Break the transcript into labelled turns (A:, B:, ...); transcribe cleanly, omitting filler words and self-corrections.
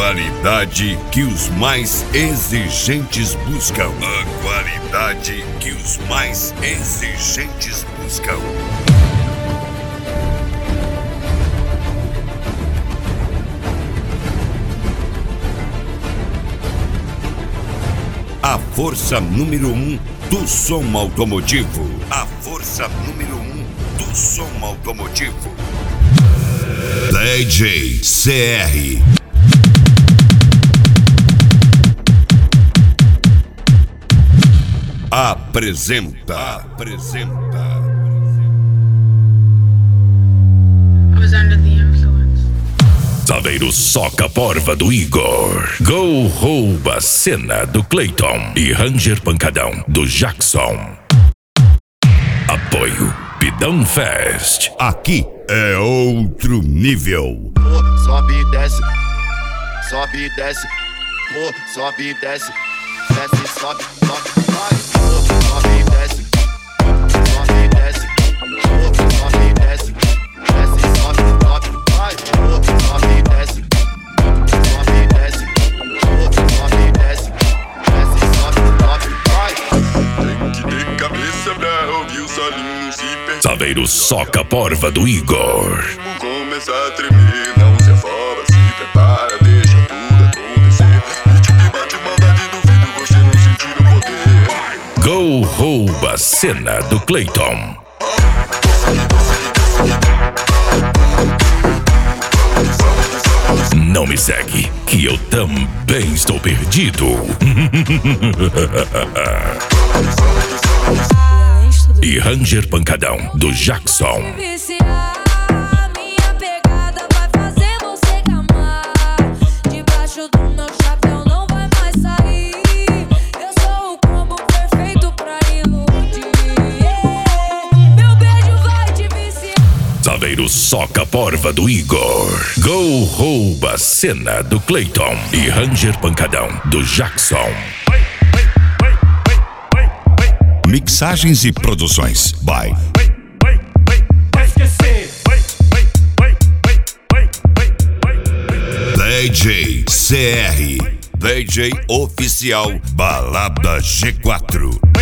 A: qualidade que os mais exigentes buscam. A qualidade que os mais exigentes buscam. A força número 1 do som automotivo. A força número 1 do som automotivo. DJ CR. Apresenta.
B: I was under the influence.
C: Saveiro soca a porva do Igor. Go rouba a cena do Clayton. E Ranger Pancadão do Jackson. Apoio Pidão Fest.
A: Aqui é outro nível.
D: Sobe e desce, sobe e desce, sobe e desce, desce, sobe, sobe, vai. Sobe e desce, sobe e desce, sobe e desce, desce, sobe, sobe, vai. Sobe e desce, sobe e desce, sobe e desce, desce, sobe, sobe, vai.
E: Tem que ter cabeça pra ouvir o solinho se perder.
C: Saveiro soca a porva do Igor.
E: Começa a tremer, não se afoba, se prepara, deixa tudo acontecer. E te bate maldade no vidro, você não sentir o poder.
C: Go rouba a cena do Clayton. Não me segue, que eu também estou perdido. E Ranger Pancadão do Jackson.
F: Minha pegada vai fazer você gamar. Debaixo do meu chapéu não vai mais sair. Eu sou o combo perfeito pra iludir. Meu beijo vai te viciar.
C: Saveiro soca a porva do Igor. Go rouba a cena do Clayton. E Ranger Pancadão do Jackson.
A: Mixagens e produções by DJ CR. DJ oficial Balada G4.